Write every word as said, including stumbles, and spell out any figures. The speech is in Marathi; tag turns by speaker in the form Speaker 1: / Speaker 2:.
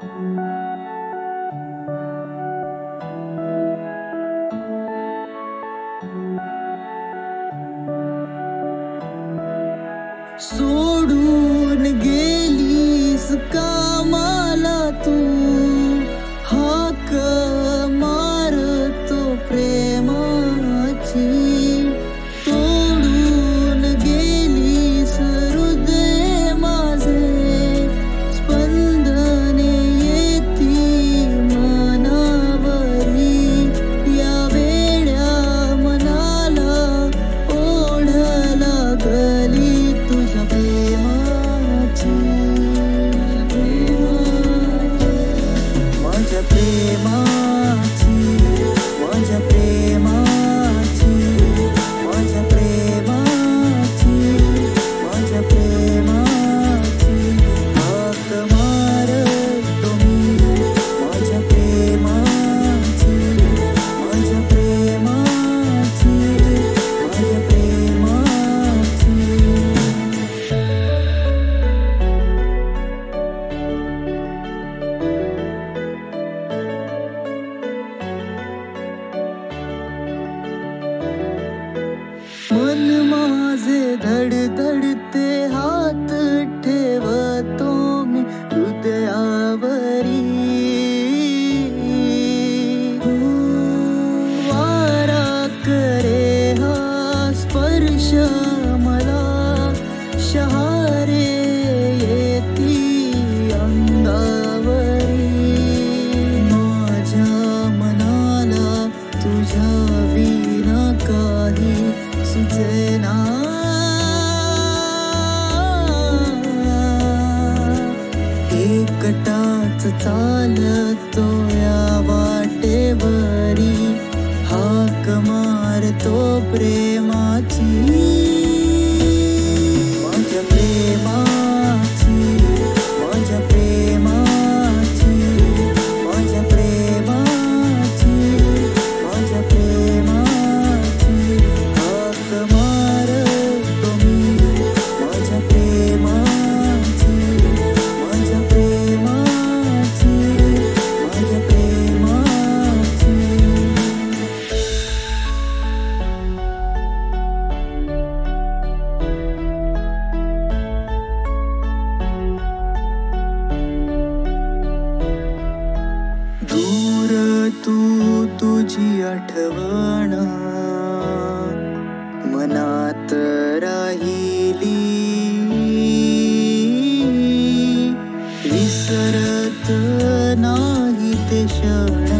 Speaker 1: सोडून गेलीस कामाला तू, हाक मारतो प्रेमाची. तोडून गेलीस हृदय माझे, स्पंदने येती मनावरी. या वेड्या मनाला ओढ लागली तुझ्या प्रेमाची. माझ्या प्रेमाची, माझ्या प्रेमाची, माझ्या प्रेमाची, माझ्या प्रेमाची. हाक मारतो मी माझ्या प्रेमाची, माझ्या प्रेमाची, माझ्या प्रेमाची. मन माझे धडधडते, हात ठेवतो मी हृदयावरी. वारा करे हा स्पर्श मला, शहारे येती अंगावरी. माझ्या मनाला तुझ्या विना काही सुचेना. एकटाच चालतो या वाटेवरी, हाक मारतो प्रेमाची. माझ्या प्रेमाची, माझ्या प्रेमाची, माझ्या प्रेमाची, माझ्या प्रेमाची. हाक मारतो मी माझ्या प्रेमाची, माझ्या प्रेमाची, माझ्या प्रेमाची. दूर तू तुझी आठवण मनात राहिली, विसरत नाही ते क्षण.